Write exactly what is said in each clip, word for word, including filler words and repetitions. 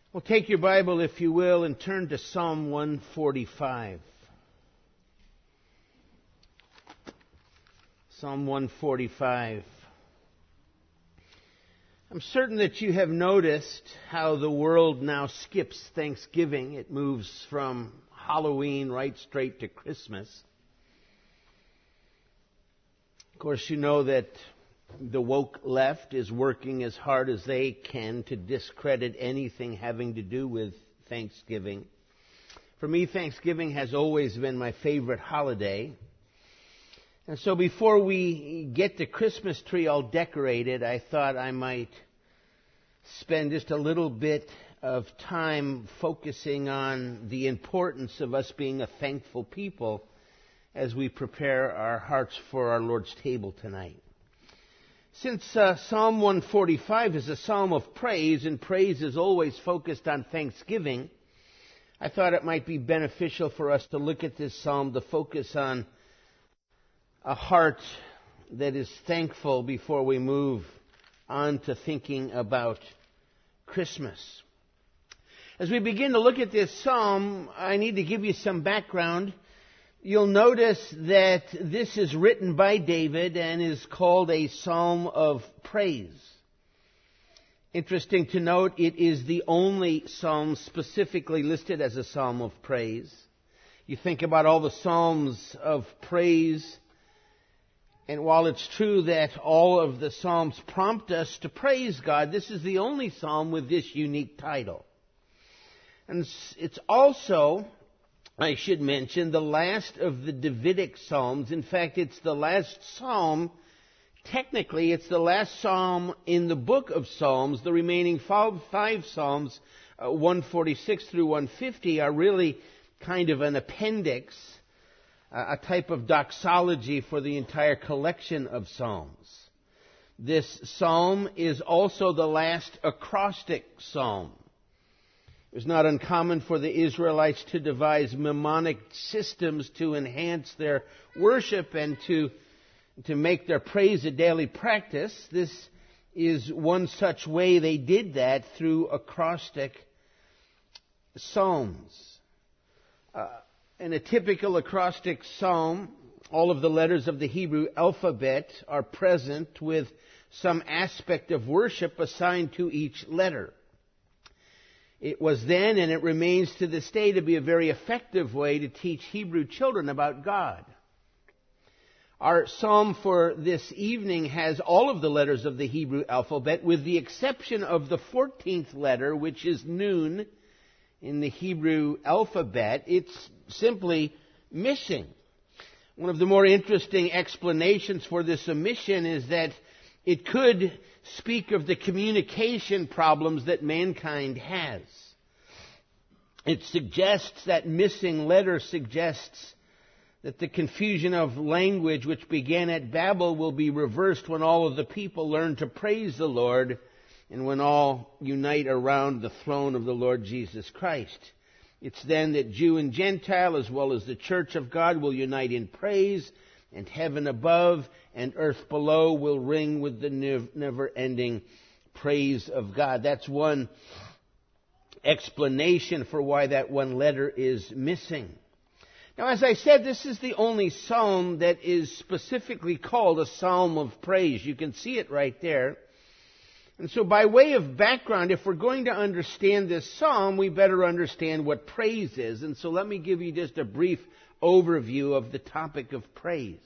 Well, take your Bible, if you will, and turn to Psalm one forty-five. Psalm one forty-five. I'm certain that you have noticed how the world now skips Thanksgiving. It moves from Halloween right straight to Christmas. Of course, you know that the woke left is working as hard as they can to discredit anything having to do with Thanksgiving. For me, Thanksgiving has always been my favorite holiday. And so before we get the Christmas tree all decorated, I thought I might spend just a little bit of time focusing on the importance of us being a thankful people as we prepare our hearts for our Lord's table tonight. Since uh, Psalm one forty-five is a psalm of praise, and praise is always focused on thanksgiving, I thought it might be beneficial for us to look at this psalm to focus on a heart that is thankful before we move on to thinking about Christmas. As we begin to look at this psalm, I need to give you some background. You'll notice that this is written by David and is called a psalm of praise. Interesting to note, it is the only psalm specifically listed as a psalm of praise. You think about all the psalms of praise, and while it's true that all of the psalms prompt us to praise God, this is the only psalm with this unique title. And it's also, I should mention, the last of the Davidic Psalms. In fact, it's the last psalm. Technically, it's the last psalm in the book of Psalms. The remaining five, five psalms, uh, one forty-six through one fifty, are really kind of an appendix, uh, a type of doxology for the entire collection of psalms. This psalm is also the last acrostic psalm. It was not uncommon for the Israelites to devise mnemonic systems to enhance their worship and to, to make their praise a daily practice. This is one such way they did that, through acrostic psalms. Uh, in a typical acrostic psalm, all of the letters of the Hebrew alphabet are present with some aspect of worship assigned to each letter. It was then, and it remains to this day, to be a very effective way to teach Hebrew children about God. Our psalm for this evening has all of the letters of the Hebrew alphabet, with the exception of the fourteenth letter, which is Nun in the Hebrew alphabet. It's simply missing. One of the more interesting explanations for this omission is that it could speak of the communication problems that mankind has. It suggests, that missing letter suggests that the confusion of language which began at Babel will be reversed when all of the people learn to praise the Lord and when all unite around the throne of the Lord Jesus Christ. It's then that Jew and Gentile, as well as the church of God, will unite in praise, and heaven above and earth below will ring with the never-ending praise of God. That's one explanation for why that one letter is missing. Now, as I said, this is the only psalm that is specifically called a psalm of praise. You can see it right there. And so by way of background, if we're going to understand this psalm, we better understand what praise is. And so let me give you just a brief overview of the topic of praise.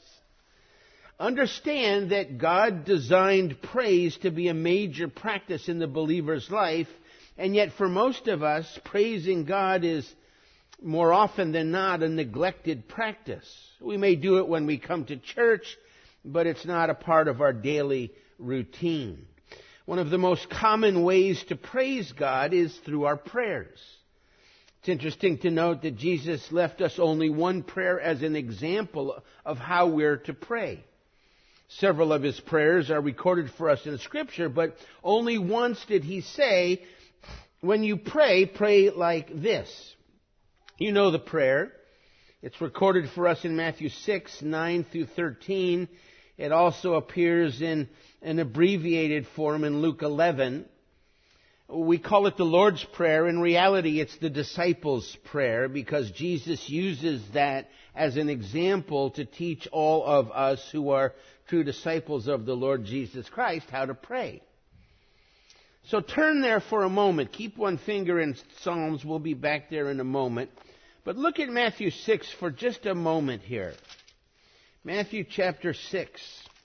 Understand that God designed praise to be a major practice in the believer's life, and yet for most of us, praising God is more often than not a neglected practice. We may do it when we come to church, but it's not a part of our daily routine. One of the most common ways to praise God is through our prayers. It's interesting to note that Jesus left us only one prayer as an example of how we're to pray. Several of his prayers are recorded for us in Scripture, but only once did he say, when you pray, pray like this. You know the prayer. It's recorded for us in Matthew six, nine through thirteen. It also appears in an abbreviated form in Luke eleven. We call it the Lord's Prayer. In reality, it's the disciples' prayer because Jesus uses that as an example to teach all of us who are true disciples of the Lord Jesus Christ how to pray. So turn there for a moment. Keep one finger in Psalms. We'll be back there in a moment. But look at Matthew six for just a moment here. Matthew chapter six,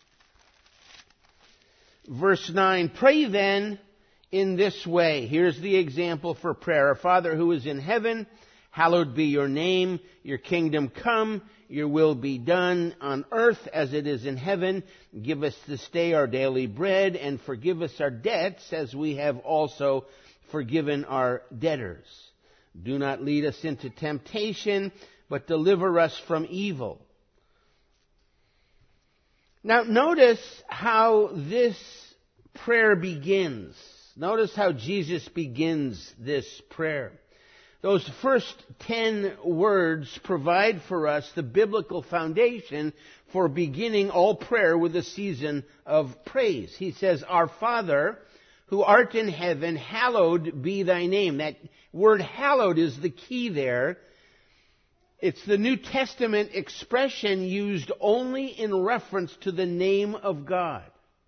verse nine. Pray then in this way. Here's the example for prayer. Our Father who is in heaven, hallowed be your name. Your kingdom come. Your will be done on earth as it is in heaven. Give us this day our daily bread, and forgive us our debts as we have also forgiven our debtors. Do not lead us into temptation, but deliver us from evil. Now notice how this prayer begins. Notice how Jesus begins this prayer. Those first ten words provide for us the biblical foundation for beginning all prayer with a season of praise. He says, Our Father, who art in heaven, hallowed be thy name. That word hallowed is the key there. It's the New Testament expression used only in reference to the name of God.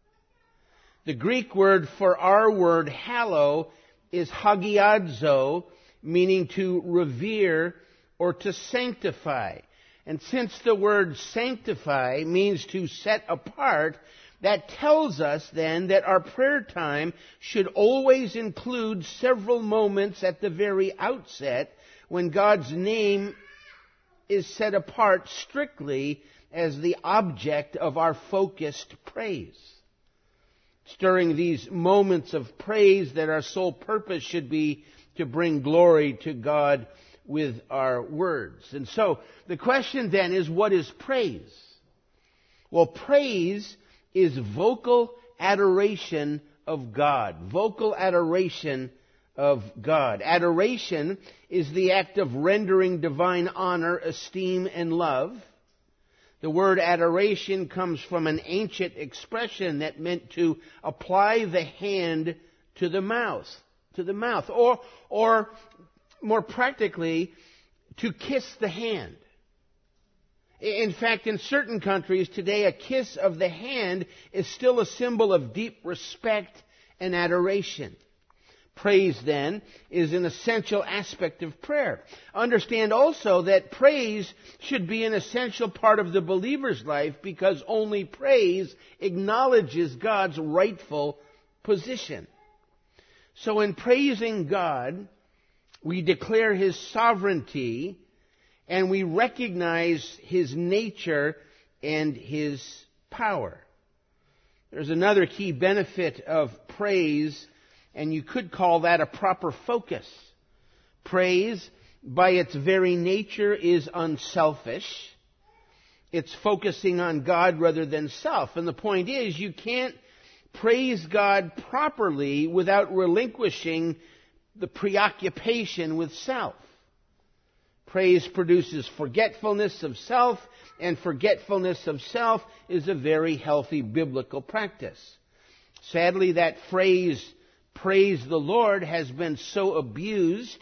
The Greek word for our word hallow is hagiadzo, meaning to revere or to sanctify. And since the word sanctify means to set apart, that tells us then that our prayer time should always include several moments at the very outset when God's name is set apart strictly as the object of our focused praise. It's during these moments of praise that our sole purpose should be to bring glory to God with our words. And so the question then is, what is praise? Well, praise is vocal adoration of God. Vocal adoration of God. Adoration is the act of rendering divine honor, esteem, and love. The word adoration comes from an ancient expression that meant to apply the hand to the mouth. To the mouth, or, or more practically, to kiss the hand. In fact, in certain countries today, a kiss of the hand is still a symbol of deep respect and adoration. Praise, then, is an essential aspect of prayer. Understand also that praise should be an essential part of the believer's life because only praise acknowledges God's rightful position. So in praising God, we declare His sovereignty and we recognize His nature and His power. There's another key benefit of praise, and you could call that a proper focus. Praise, by its very nature, is unselfish. It's focusing on God rather than self. And the point is, you can't praise God properly without relinquishing the preoccupation with self. Praise produces forgetfulness of self, and forgetfulness of self is a very healthy biblical practice. Sadly, that phrase, praise the Lord, has been so abused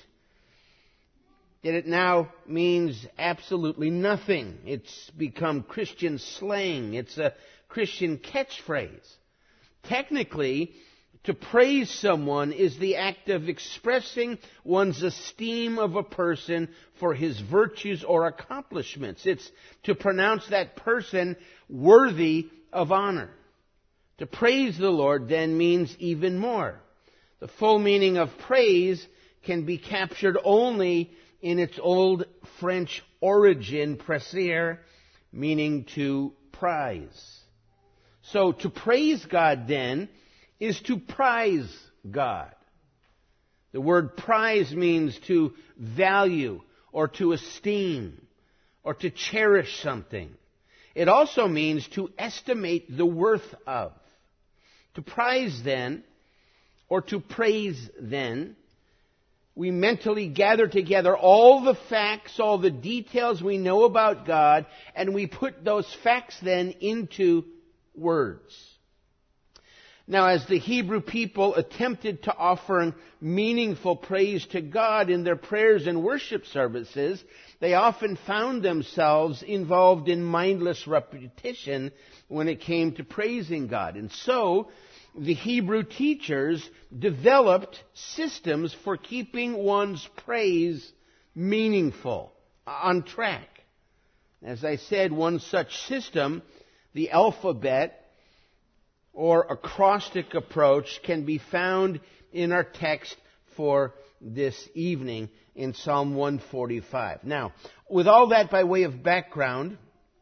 that it now means absolutely nothing. It's become Christian slang. It's a Christian catchphrase. Technically, to praise someone is the act of expressing one's esteem of a person for his virtues or accomplishments. It's to pronounce that person worthy of honor. To praise the Lord then means even more. The full meaning of praise can be captured only in its old French origin, praiser, meaning to prize. So to praise God then is to prize God. The word prize means to value or to esteem or to cherish something. It also means to estimate the worth of. To prize then, or to praise then, we mentally gather together all the facts, all the details we know about God, and we put those facts then into words. Now, as the Hebrew people attempted to offer meaningful praise to God in their prayers and worship services, they often found themselves involved in mindless repetition when it came to praising God. And so, the Hebrew teachers developed systems for keeping one's praise meaningful, on track. As I said, one such system, the alphabet, or acrostic approach, can be found in our text for this evening in Psalm one forty-five. Now, with all that by way of background,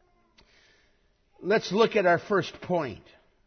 let's look at our first point.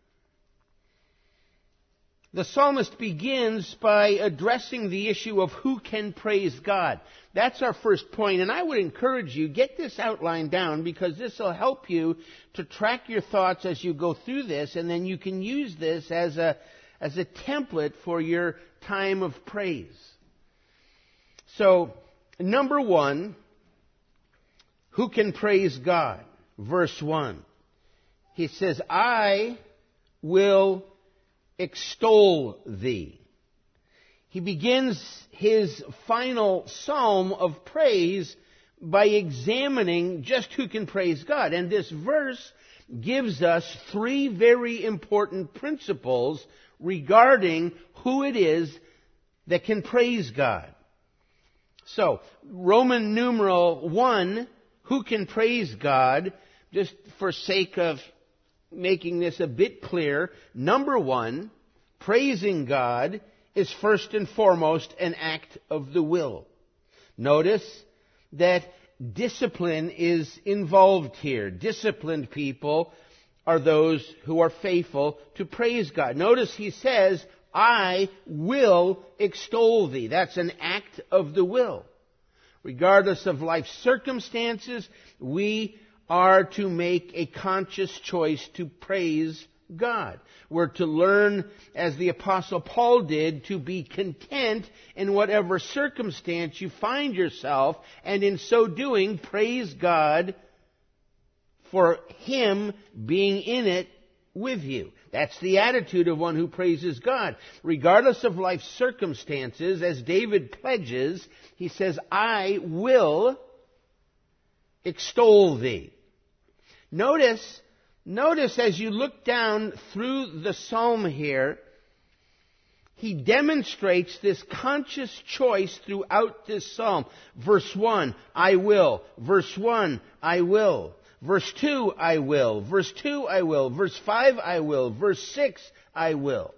The psalmist begins by addressing the issue of who can praise God. That's our first point, and I would encourage you, get this outline down, because this will help you to track your thoughts as you go through this, and then you can use this as a, as a template for your time of praise. So, number one, who can praise God? Verse one. He says, I will extol thee. He begins his final psalm of praise by examining just who can praise God. And this verse gives us three very important principles regarding who it is that can praise God. So, Roman numeral one, who can praise God, just for sake of making this a bit clear, number one, praising God is first and foremost an act of the will. Notice that discipline is involved here. Disciplined people are those who are faithful to praise God. Notice he says, I will extol thee. That's an act of the will. Regardless of life's circumstances, we are to make a conscious choice to praise God. We're to learn, as the Apostle Paul did, to be content in whatever circumstance you find yourself, and in so doing, praise God for Him being in it with you. That's the attitude of one who praises God. Regardless of life's circumstances, as David pledges, he says, I will extol thee. Notice, notice as you look down through the psalm here, he demonstrates this conscious choice throughout this psalm. Verse one, I will. Verse one, I will. Verse two, I will. Verse two, I will. Verse five, I will. Verse six, I will.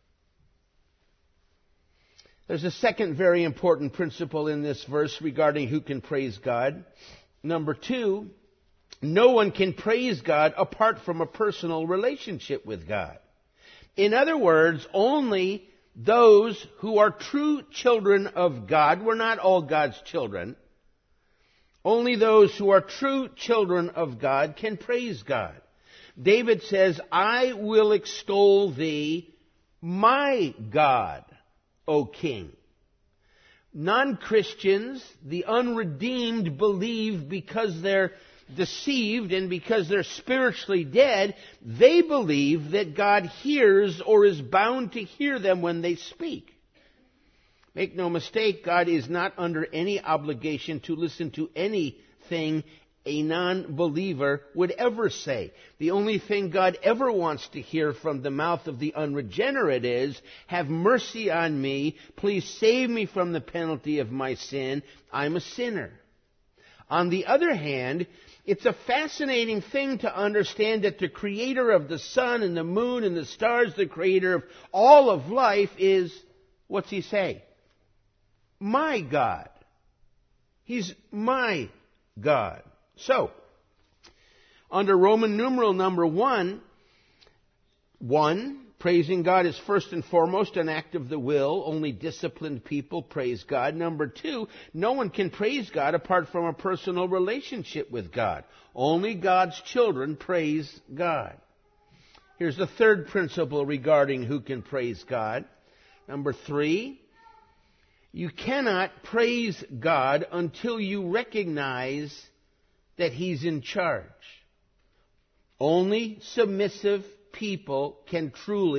There's a second very important principle in this verse regarding who can praise God. Number two, no one can praise God apart from a personal relationship with God. In other words, only those who are true children of God, we're not all God's children, only those who are true children of God can praise God. David says, I will extol thee, my God, O King. Non-Christians, the unredeemed, believe because they're deceived and because they're spiritually dead, they believe that God hears or is bound to hear them when they speak. Make no mistake, God is not under any obligation to listen to anything a non-believer would ever say. The only thing God ever wants to hear from the mouth of the unregenerate is, have mercy on me, please save me from the penalty of my sin, I'm a sinner. On the other hand, it's a fascinating thing to understand that the creator of the sun and the moon and the stars, the creator of all of life is, what's he say? My God. He's my God. So, under Roman numeral number one, one, praising God is first and foremost an act of the will. Only disciplined people praise God. Number two, no one can praise God apart from a personal relationship with God. Only God's children praise God. Here's the third principle regarding who can praise God. Number three, you cannot praise God until you recognize that He's in charge. Only submissive people can truly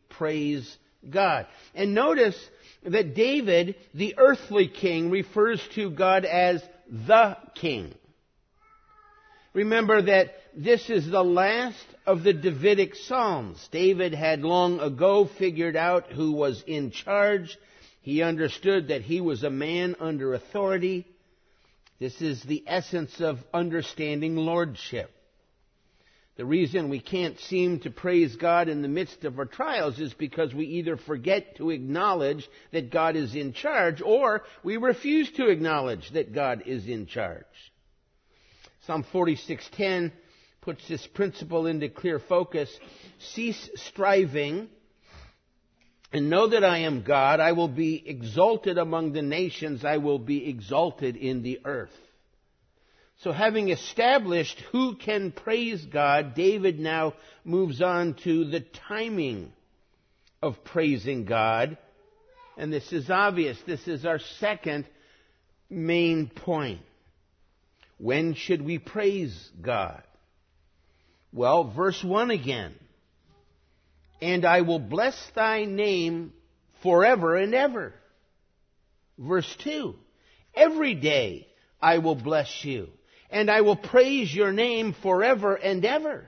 praise God. And notice that David, the earthly king, refers to God as the king. Remember that this is the last of the Davidic Psalms. David had long ago figured out who was in charge. He understood that he was a man under authority. This is the essence of understanding lordship. The reason we can't seem to praise God in the midst of our trials is because we either forget to acknowledge that God is in charge, or we refuse to acknowledge that God is in charge. Psalm forty-six ten puts this principle into clear focus. Cease striving and know that I am God. I will be exalted among the nations. I will be exalted in the earth. So having established who can praise God, David now moves on to the timing of praising God. And this is obvious. This is our second main point. When should we praise God? Well, verse one again. And I will bless thy name forever and ever. Verse two. Every day I will bless you, and I will praise your name forever and ever.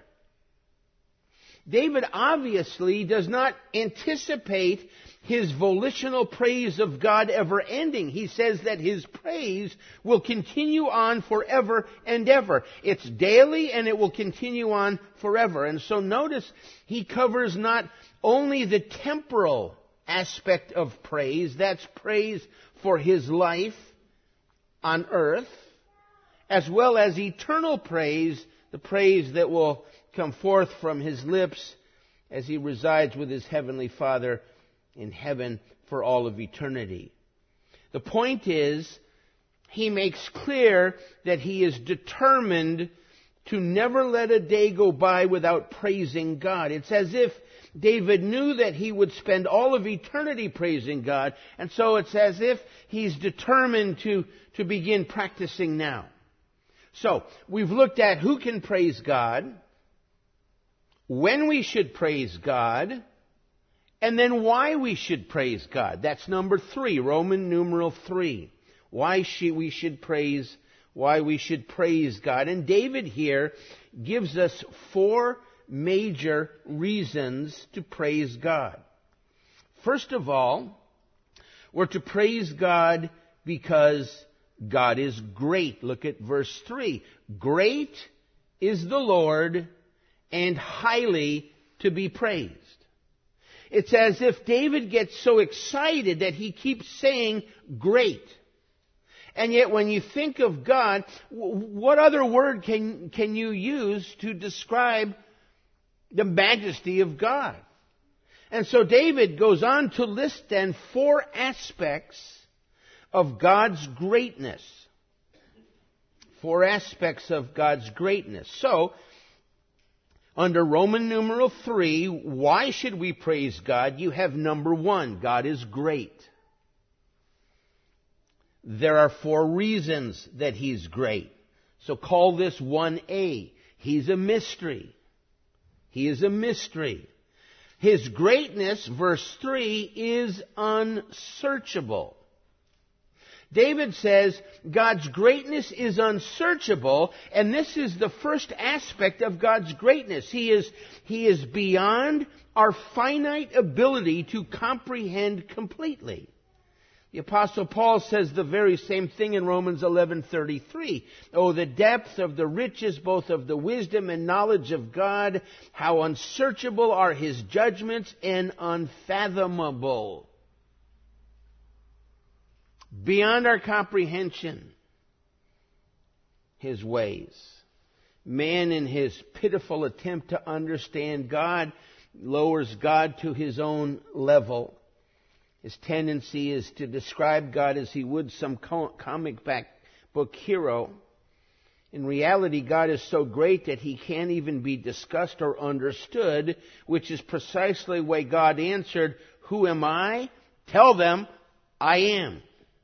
David obviously does not anticipate his volitional praise of God ever ending. He says that his praise will continue on forever and ever. It's daily and it will continue on forever. And so notice he covers not only the temporal aspect of praise, that's praise for his life on earth, as well as eternal praise, the praise that will come forth from his lips as he resides with his heavenly Father in heaven for all of eternity. The point is, he makes clear that he is determined to never let a day go by without praising God. It's as if David knew that he would spend all of eternity praising God, and so it's as if he's determined to, to begin practicing now. So, we've looked at who can praise God, when we should praise God, and then why we should praise God. That's number three, Roman numeral three. Why should we should praise, why we should praise God. And David here gives us four major reasons to praise God. First of all, we're to praise God because God is great. Look at verse three. Great is the Lord and highly to be praised. It's as if David gets so excited that he keeps saying great. And yet when you think of God, what other word can, can you use to describe the majesty of God? And so David goes on to list then four aspects of God's greatness. Four aspects of God's greatness. So, under Roman numeral three, why should we praise God? You have number one, God is great. There are four reasons that He's great. So call this one A. He's a mystery. He is a mystery. His greatness, verse three, is unsearchable. David says God's greatness is unsearchable, and this is the first aspect of God's greatness. He is, he is beyond our finite ability to comprehend completely. The Apostle Paul says the very same thing in Romans eleven thirty-three. Oh, the depth of the riches both of the wisdom and knowledge of God, how unsearchable are His judgments and unfathomable. Beyond our comprehension, His ways. Man, in his pitiful attempt to understand God, lowers God to his own level. His tendency is to describe God as he would some comic book hero. In reality, God is so great that He can't even be discussed or understood, which is precisely why God answered, "Who am I? Tell them, I am."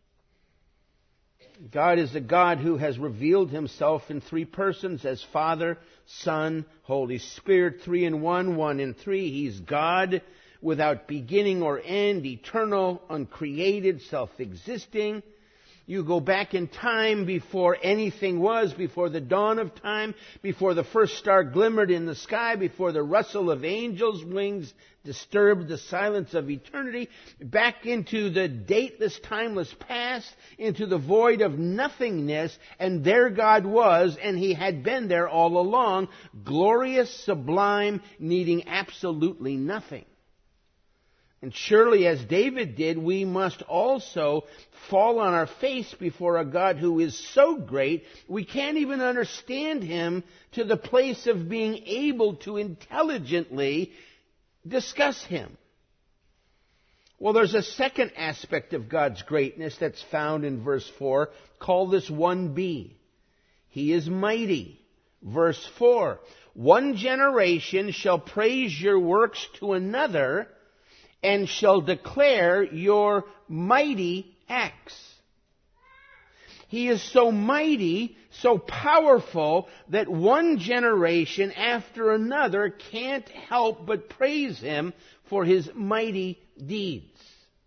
God is a God who has revealed Himself in three persons as Father, Son, Holy Spirit, three in one, one in three. He's God without beginning or end, eternal, uncreated, self-existing. You go back in time before anything was, before the dawn of time, before the first star glimmered in the sky, before the rustle of angels' wings disturbed the silence of eternity, back into the dateless, timeless past, into the void of nothingness, and there God was, and He had been there all along, glorious, sublime, needing absolutely nothing. And surely, as David did, we must also fall on our face before a God who is so great, we can't even understand Him to the place of being able to intelligently discuss Him. Well, there's a second aspect of God's greatness that's found in verse four. Call this one B. He is mighty. Verse four. One generation shall praise your works to another, and shall declare your mighty acts. He is so mighty, so powerful, that one generation after another can't help but praise Him for His mighty deeds.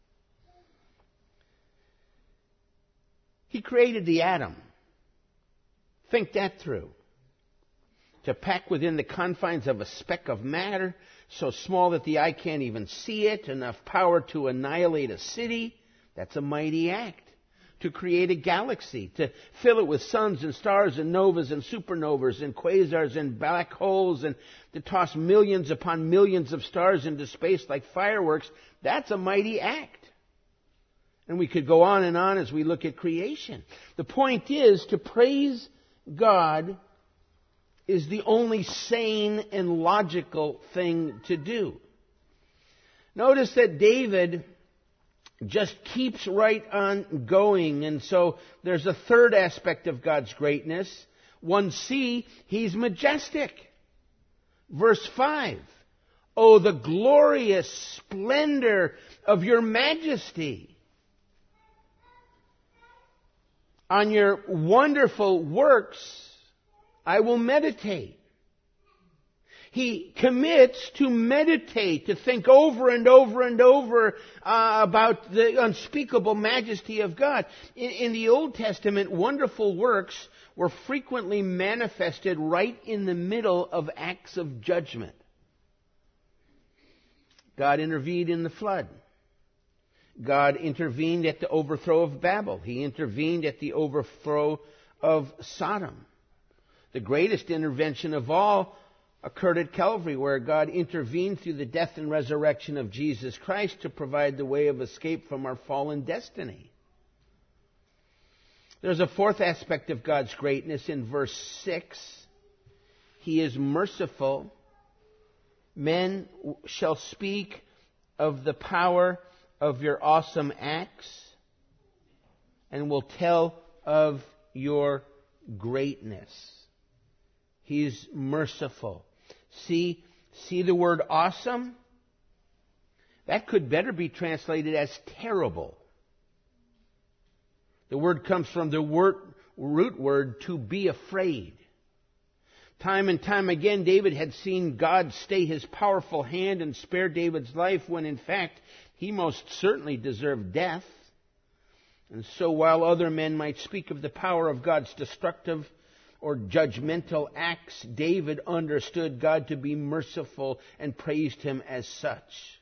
He created the atom. Think that through. To pack within the confines of a speck of matter, so small that the eye can't even see it, enough power to annihilate a city, that's a mighty act. To create a galaxy, to fill it with suns and stars and novas and supernovas and quasars and black holes, and to toss millions upon millions of stars into space like fireworks, that's a mighty act. And we could go on and on as we look at creation. The point is, to praise God is the only sane and logical thing to do. Notice that David just keeps right on going, and so there's a third aspect of God's greatness. one C, He's majestic. Verse five, oh, the glorious splendor of your majesty. On your wonderful works I will meditate. He commits to meditate, to think over and over and over uh, about the unspeakable majesty of God. In, in the Old Testament, wonderful works were frequently manifested right in the middle of acts of judgment. God intervened in the flood. God intervened at the overthrow of Babel. He intervened at the overthrow of Sodom. The greatest intervention of all occurred at Calvary, where God intervened through the death and resurrection of Jesus Christ to provide the way of escape from our fallen destiny. There's a fourth aspect of God's greatness in verse six. He is merciful. Men shall speak of the power of your awesome acts and will tell of your greatness. He's merciful. See, see the word awesome? That could better be translated as terrible. The word comes from the word, root word to be afraid. Time and time again, David had seen God stay His powerful hand and spare David's life when, in fact, he most certainly deserved death. And so while other men might speak of the power of God's destructive or judgmental acts, David understood God to be merciful and praised Him as such.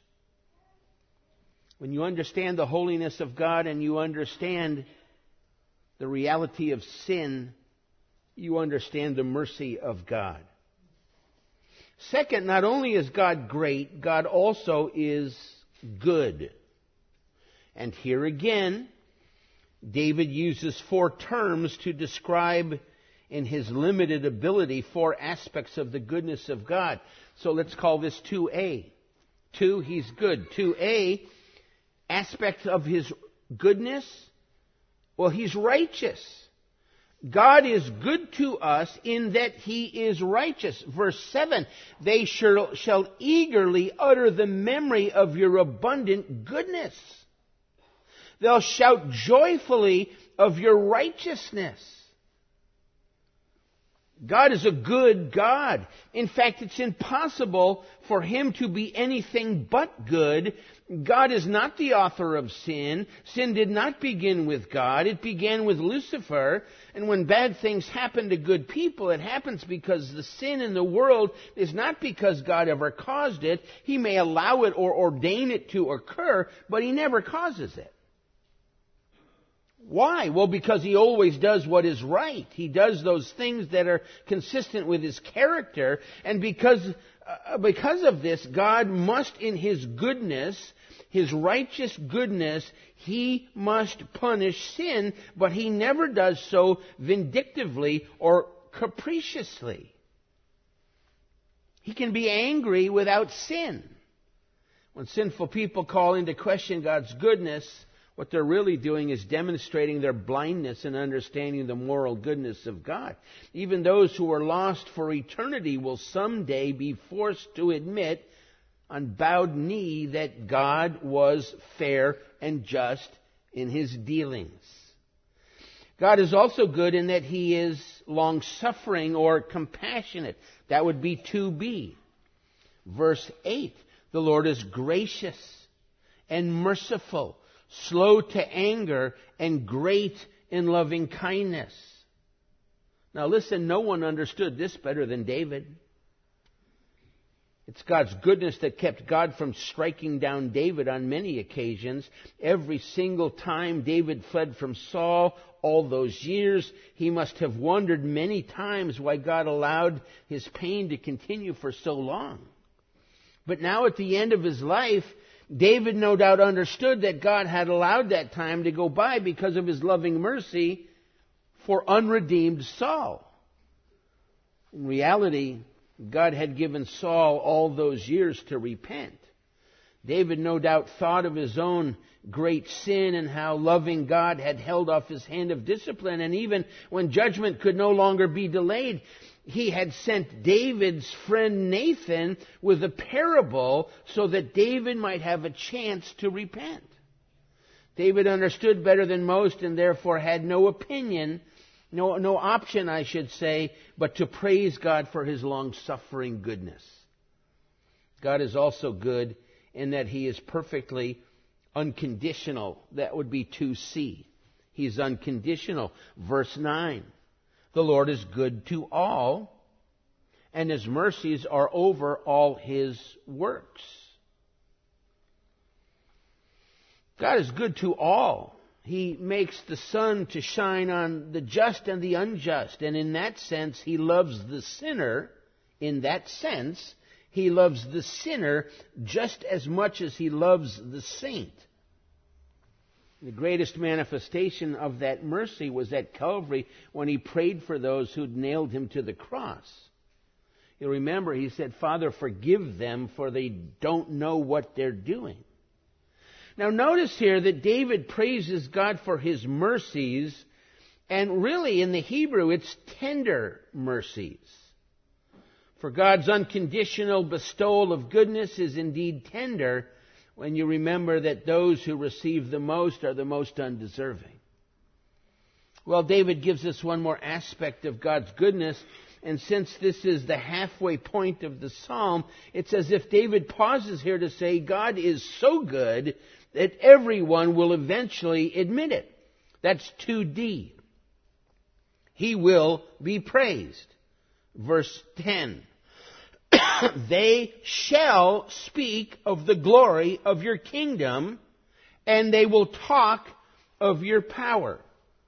When you understand the holiness of God and you understand the reality of sin, you understand the mercy of God. Second, not only is God great, God also is good. And here again, David uses four terms to describe in his limited ability four aspects of the goodness of God. So let's call this two A. Two, He's good. two A, aspect of His goodness. Well, He's righteous. God is good to us in that He is righteous. Verse seven, they shall, shall eagerly utter the memory of your abundant goodness. They'll shout joyfully of your righteousness. God is a good God. In fact, it's impossible for Him to be anything but good. God is not the author of sin. Sin did not begin with God. It began with Lucifer. And when bad things happen to good people, it happens because the sin in the world is not because God ever caused it. He may allow it or ordain it to occur, but He never causes it. Why? Well, because He always does what is right. He does those things that are consistent with His character. And because, uh, because of this, God must, in His goodness, His righteous goodness, He must punish sin, but He never does so vindictively or capriciously. He can be angry without sin. When sinful people call into question God's goodness, what they're really doing is demonstrating their blindness in understanding the moral goodness of God. Even those who are lost for eternity will someday be forced to admit on bowed knee that God was fair and just in His dealings. God is also good in that He is long-suffering or compassionate. That would be two b. Verse eight, the Lord is gracious and merciful, slow to anger, and great in loving kindness. Now listen, no one understood this better than David. It's God's goodness that kept God from striking down David on many occasions. Every single time David fled from Saul, all those years, he must have wondered many times why God allowed his pain to continue for so long. But now at the end of his life, David no doubt understood that God had allowed that time to go by because of His loving mercy for unredeemed Saul. In reality, God had given Saul all those years to repent. David no doubt thought of his own great sin and how loving God had held off His hand of discipline. And even when judgment could no longer be delayed, He had sent David's friend Nathan with a parable so that David might have a chance to repent. David understood better than most and therefore had no opinion, no, no option, I should say, but to praise God for His long-suffering goodness. God is also good in that He is perfectly unconditional. That would be two c. He's unconditional. Verse nine. The Lord is good to all, and His mercies are over all His works. God is good to all. He makes the sun to shine on the just and the unjust, and in that sense, He loves the sinner. In that sense, He loves the sinner just as much as He loves the saint. The greatest manifestation of that mercy was at Calvary when He prayed for those who'd nailed Him to the cross. You'll remember He said, Father, forgive them, for they don't know what they're doing. Now notice here that David praises God for His mercies, and really in the Hebrew it's tender mercies. For God's unconditional bestowal of goodness is indeed tender, when you remember that those who receive the most are the most undeserving. Well, David gives us one more aspect of God's goodness, and since this is the halfway point of the psalm, it's as if David pauses here to say God is so good that everyone will eventually admit it. That's two d. He will be praised. Verse ten. They shall speak of the glory of your kingdom, and they will talk of your power.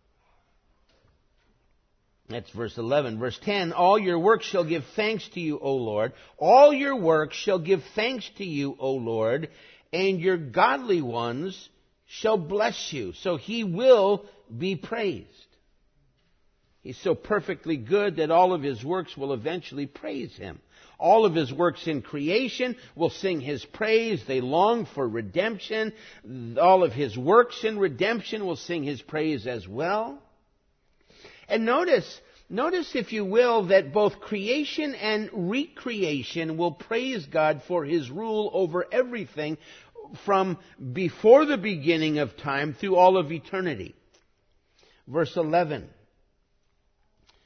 That's verse eleven. Verse ten, all your works shall give thanks to you, O Lord. All your works shall give thanks to you, O Lord, and your godly ones shall bless you. So He will be praised. He's so perfectly good that all of His works will eventually praise Him. All of His works in creation will sing His praise. They long for redemption. All of His works in redemption will sing His praise as well. And notice, notice if you will, that both creation and recreation will praise God for His rule over everything from before the beginning of time through all of eternity. Verse eleven.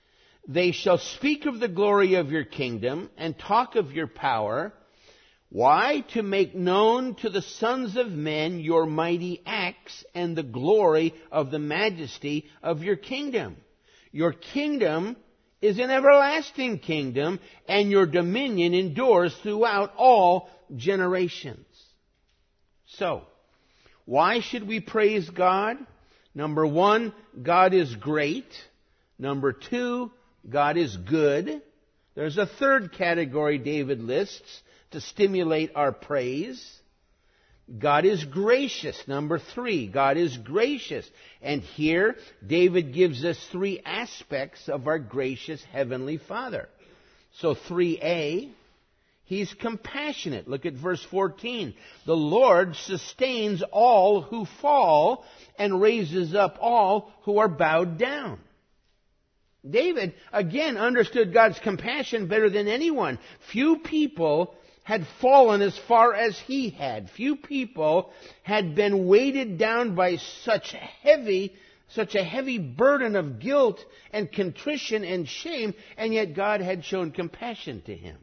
They shall speak of the glory of your kingdom and talk of your power. Why? To make known to the sons of men your mighty acts and the glory of the majesty of your kingdom. Your kingdom is an everlasting kingdom, and your dominion endures throughout all generations. So, why should we praise God? Number one, God is great. Number two, God is good. There's a third category David lists to stimulate our praise. God is gracious. Number three, God is gracious. And here, David gives us three aspects of our gracious Heavenly Father. So three A, He's compassionate. Look at verse fourteen. The Lord sustains all who fall and raises up all who are bowed down. David, again, understood God's compassion better than anyone. Few people had fallen as far as he had. Few people had been weighted down by such heavy, such a heavy burden of guilt and contrition and shame, and yet God had shown compassion to him.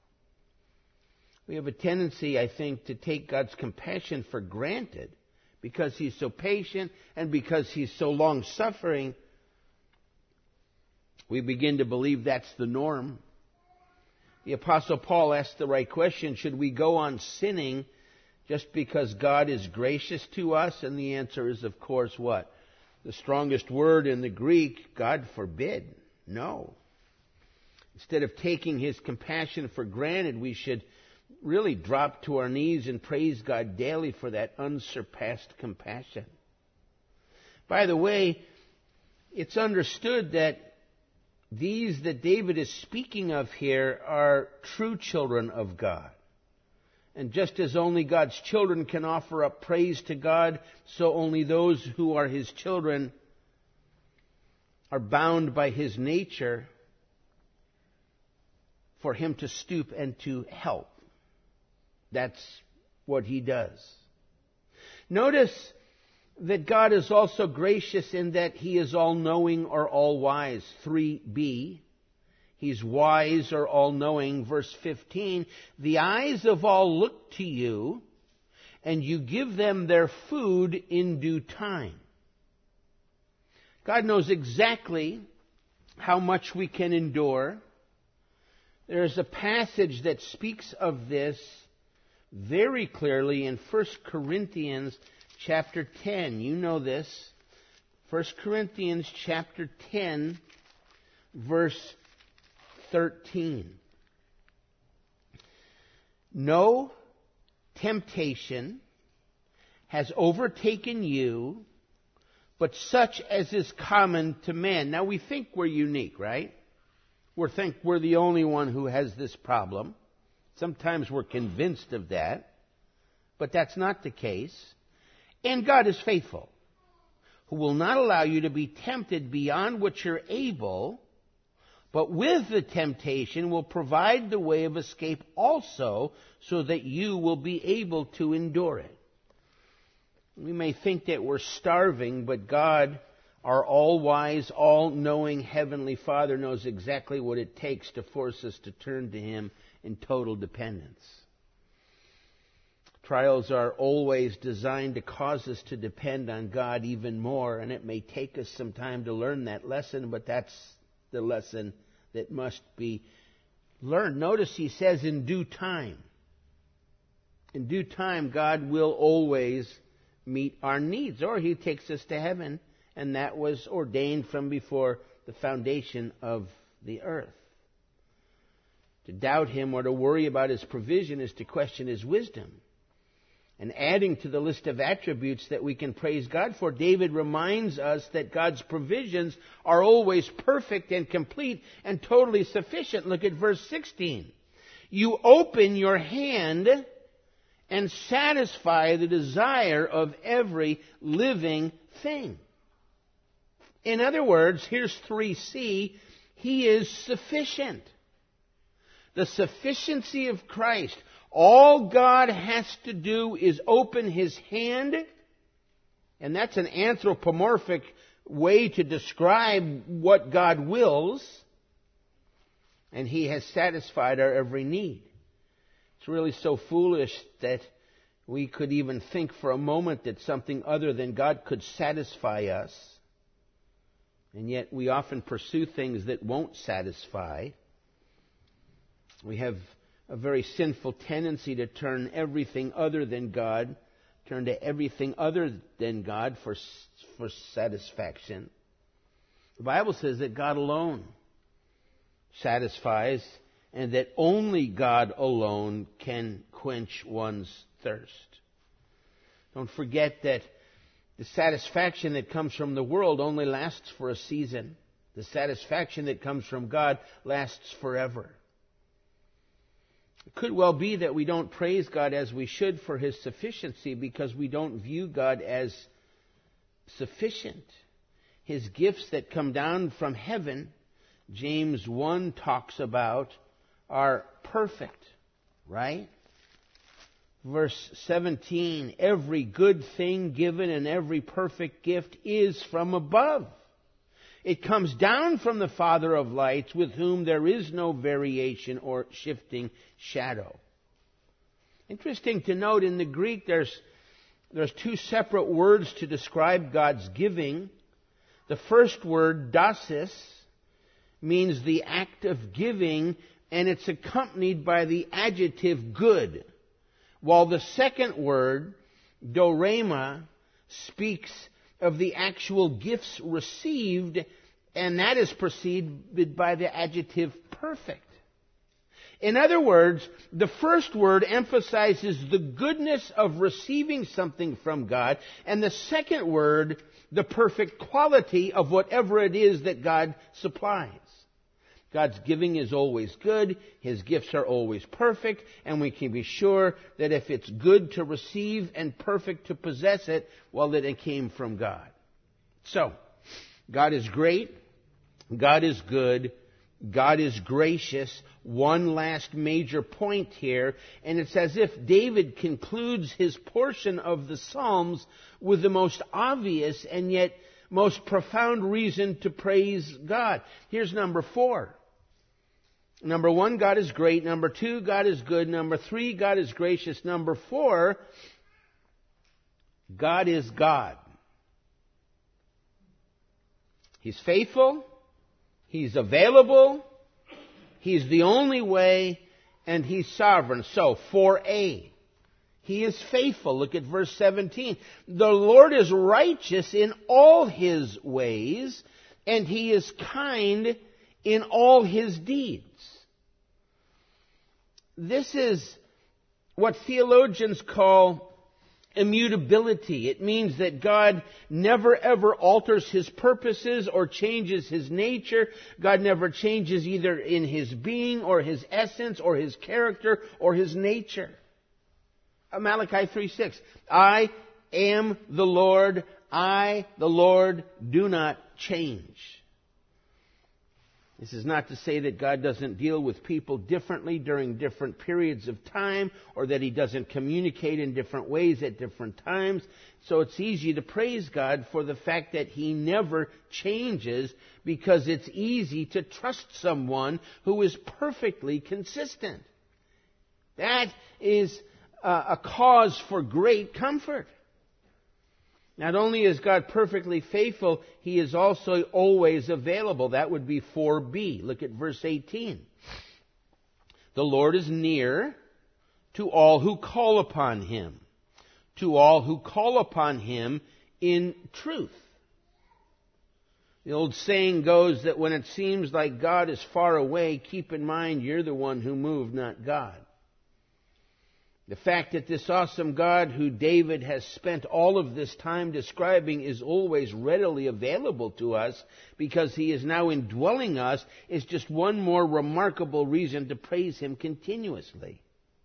We have a tendency, I think, to take God's compassion for granted because He's so patient and because He's so long-suffering. We begin to believe that's the norm. The Apostle Paul asked the right question: should we go on sinning just because God is gracious to us? And the answer is, of course, what? The strongest word in the Greek, God forbid. No. Instead of taking His compassion for granted, we should really drop to our knees and praise God daily for that unsurpassed compassion. By the way, it's understood that these that David is speaking of here are true children of God. And just as only God's children can offer up praise to God, so only those who are His children are bound by His nature for Him to stoop and to help. That's what He does. Notice that God is also gracious in that He is all-knowing or all-wise. three B. He's wise or all-knowing. Verse fifteen. The eyes of all look to you, and you give them their food in due time. God knows exactly how much we can endure. There's a passage that speaks of this very clearly in First Corinthians chapter ten. You know this. First Corinthians chapter ten, verse thirteen. No temptation has overtaken you, but such as is common to man. Now we think we're unique, right? We think we're the only one who has this problem. Sometimes we're convinced of that, but that's not the case. And God is faithful, who will not allow you to be tempted beyond what you're able, but with the temptation will provide the way of escape also, so that you will be able to endure it. We may think that we're starving, but God, our all-wise, all-knowing Heavenly Father, knows exactly what it takes to force us to turn to Him in total dependence. Trials are always designed to cause us to depend on God even more, and it may take us some time to learn that lesson, but that's the lesson that must be learned. Notice He says in due time. In due time, God will always meet our needs, or He takes us to heaven, and that was ordained from before the foundation of the earth. To doubt Him or to worry about His provision is to question His wisdom. And adding to the list of attributes that we can praise God for, David reminds us that God's provisions are always perfect and complete and totally sufficient. Look at verse sixteen. You open your hand and satisfy the desire of every living thing. In other words, here's three C, He is sufficient. The sufficiency of Christ. All God has to do is open His hand, and that's an anthropomorphic way to describe what God wills. and He has satisfied our every need. It's really so foolish that we could even think for a moment that something other than God could satisfy us. And yet we often pursue things that won't satisfy. We have a very sinful tendency to turn everything other than God, turn to everything other than God for, for satisfaction. The Bible says that God alone satisfies, and that only God alone can quench one's thirst. Don't forget that the satisfaction that comes from the world only lasts for a season. The satisfaction that comes from God lasts forever. It could well be that we don't praise God as we should for His sufficiency because we don't view God as sufficient. His gifts that come down from heaven, James one talks about, are perfect, right? Verse seventeen, every good thing given and every perfect gift is from above. It comes down from the Father of lights, with whom there is no variation or shifting shadow. Interesting to note, in the Greek there's, there's two separate words to describe God's giving. The first word, dosis, means the act of giving, and it's accompanied by the adjective good. While the second word, dorema, speaks of the actual gifts received, and that is preceded by the adjective perfect. In other words, the first word emphasizes the goodness of receiving something from God, and the second word, the perfect quality of whatever it is that God supplies. God's giving is always good, His gifts are always perfect, and we can be sure that if it's good to receive and perfect to possess it, well, that it came from God. So, God is great, God is good, God is gracious. One last major point here, and it's as if David concludes his portion of the Psalms with the most obvious and yet most profound reason to praise God. Here's number four. Number one, God is great. Number two, God is good. Number three, God is gracious. Number four, God is God. He's faithful. He's available. He's the only way, and He's sovereign. So, four A. He is faithful. Look at verse seventeen. The Lord is righteous in all His ways, and He is kind in all His deeds. This is what theologians call immutability. It means that God never ever alters His purposes or changes His nature. God never changes either in His being or His essence or His character or His nature. Malachi three six. I am the Lord. I, the Lord, do not change. This is not to say that God doesn't deal with people differently during different periods of time, or that He doesn't communicate in different ways at different times. So it's easy to praise God for the fact that He never changes, because it's easy to trust someone who is perfectly consistent. That is a cause for great comfort. Not only is God perfectly faithful, He is also always available. That would be four B. Look at verse eighteen. The Lord is near to all who call upon Him, to all who call upon Him in truth. The old saying goes that when it seems like God is far away, keep in mind you're the one who moved, not God. The fact that this awesome God who David has spent all of this time describing is always readily available to us because He is now indwelling us is just one more remarkable reason to praise Him continuously.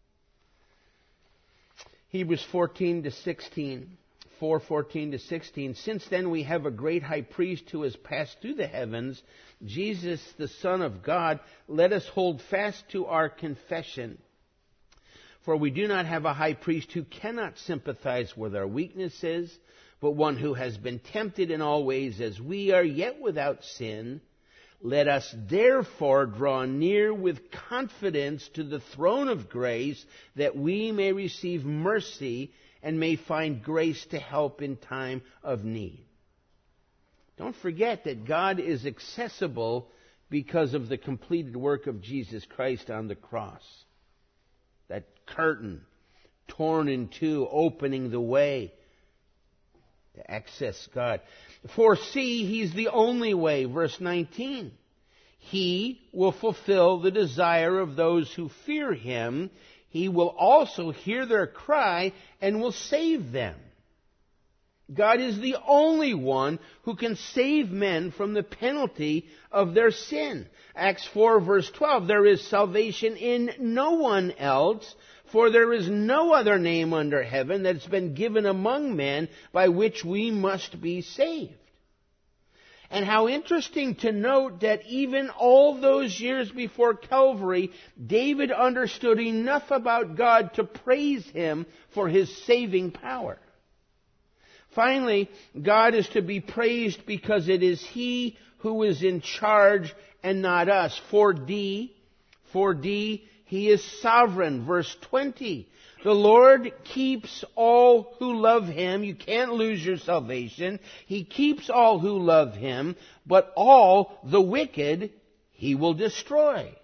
Hebrews fourteen to sixteen, four fourteen to sixteen. Since then we have a great high priest who has passed through the heavens, Jesus the Son of God. Let us hold fast to our confession. For we do not have a high priest who cannot sympathize with our weaknesses, but one who has been tempted in all ways as we are, yet without sin. Let us therefore draw near with confidence to the throne of grace, that we may receive mercy and may find grace to help in time of need. Don't forget that God is accessible because of the completed work of Jesus Christ on the cross. That curtain torn in two, opening the way to access God. For see, He's the only way. Verse nineteen. He will fulfill the desire of those who fear Him. He will also hear their cry and will save them. God is the only one who can save men from the penalty of their sin. Acts four verse twelve, there is salvation in no one else, for there is no other name under heaven that's been given among men by which we must be saved. And how interesting to note that even all those years before Calvary, David understood enough about God to praise Him for His saving power. Finally, God is to be praised because it is He who is in charge and not us. four D, four D, He is sovereign. Verse twenty, the Lord keeps all who love Him. You can't lose your salvation. He keeps all who love Him, but all the wicked He will destroy.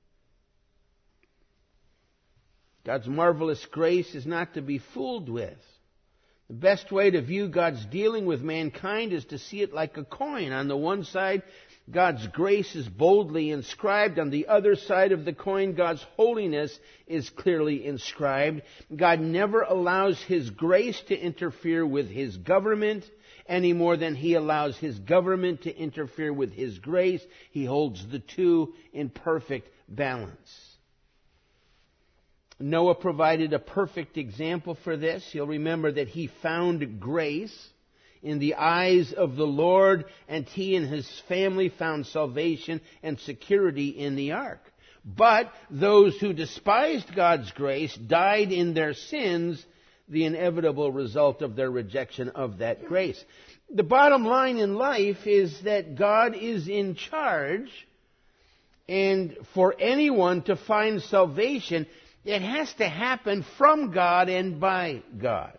God's marvelous grace is not to be fooled with. The best way to view God's dealing with mankind is to see it like a coin. On the one side, God's grace is boldly inscribed. On the other side of the coin, God's holiness is clearly inscribed. God never allows His grace to interfere with His government any more than He allows His government to interfere with His grace. He holds the two in perfect balance. Noah provided a perfect example for this. You'll remember that he found grace in the eyes of the Lord, and he and his family found salvation and security in the ark. But those who despised God's grace died in their sins, the inevitable result of their rejection of that grace. The bottom line in life is that God is in charge, and for anyone to find salvation, it has to happen from God and by God.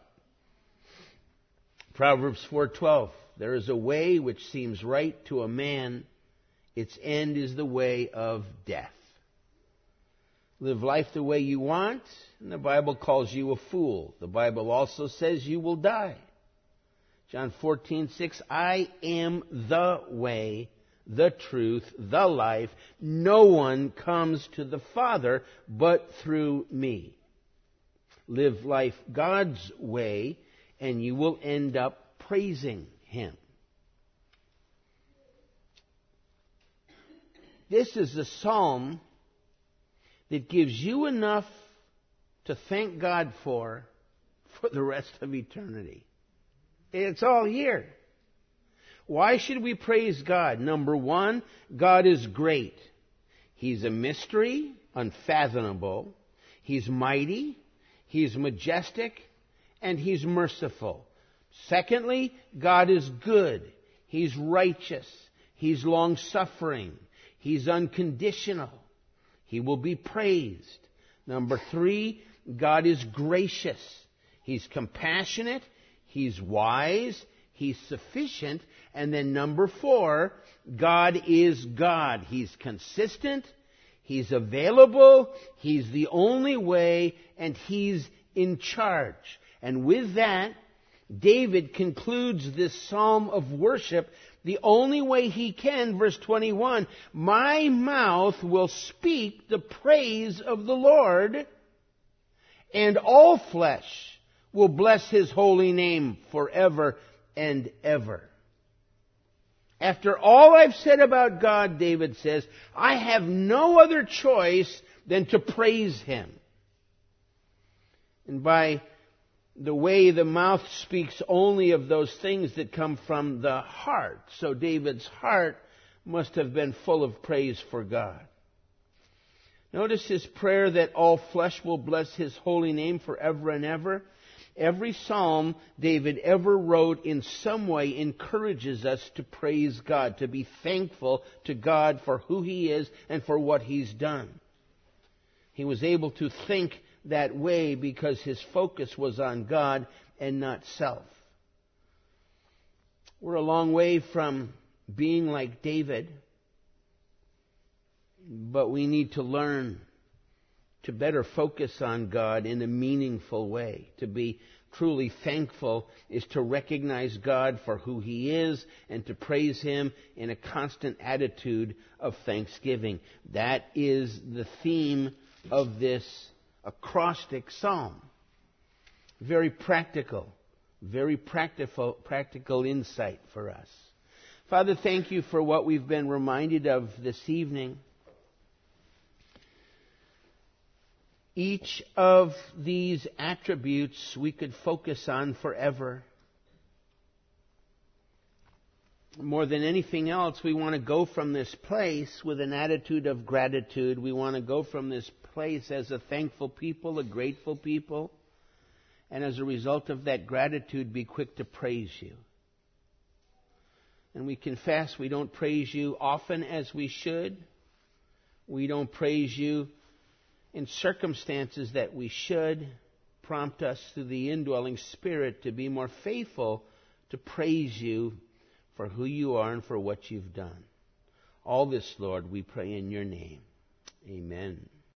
Proverbs four twelve, there is a way which seems right to a man. Its end is the way of death. Live life the way you want, and the Bible calls you a fool. The Bible also says you will die. John fourteen six, I am the way, the truth, the life. No one comes to the Father but through me. Live life God's way, and you will end up praising Him. This is a psalm that gives you enough to thank God for for the rest of eternity. It's all here. Why should we praise God? Number one, God is great. He's a mystery, unfathomable. He's mighty. He's majestic. And He's merciful. Secondly, God is good. He's righteous. He's long-suffering. He's unconditional. He will be praised. Number three, God is gracious. He's compassionate. He's wise. He's sufficient. And then number four, God is God. He's consistent. He's available. He's the only way. And He's in charge. And with that, David concludes this psalm of worship the only way he can. Verse twenty-one, my mouth will speak the praise of the Lord, and all flesh will bless His holy name forever and ever. After all I've said about God, David says, I have no other choice than to praise Him. And by the way, the mouth speaks only of those things that come from the heart. So David's heart must have been full of praise for God. Notice his prayer that all flesh will bless His holy name forever and ever. Every psalm David ever wrote in some way encourages us to praise God, to be thankful to God for who He is and for what He's done. He was able to think that way because his focus was on God and not self. We're a long way from being like David, but we need to learn to better focus on God in a meaningful way. To be truly thankful is to recognize God for who He is and to praise Him in a constant attitude of thanksgiving. That is the theme of this acrostic psalm. Very practical, very practical, practical insight for us. Father, thank You for what we've been reminded of this evening. Each of these attributes we could focus on forever. More than anything else, we want to go from this place with an attitude of gratitude. We want to go from this place as a thankful people, a grateful people. And as a result of that gratitude, be quick to praise You. And we confess we don't praise You often as we should. We don't praise You in circumstances that we should. Prompt us through the indwelling Spirit to be more faithful to praise You for who You are and for what You've done. All this, Lord, we pray in Your name. Amen.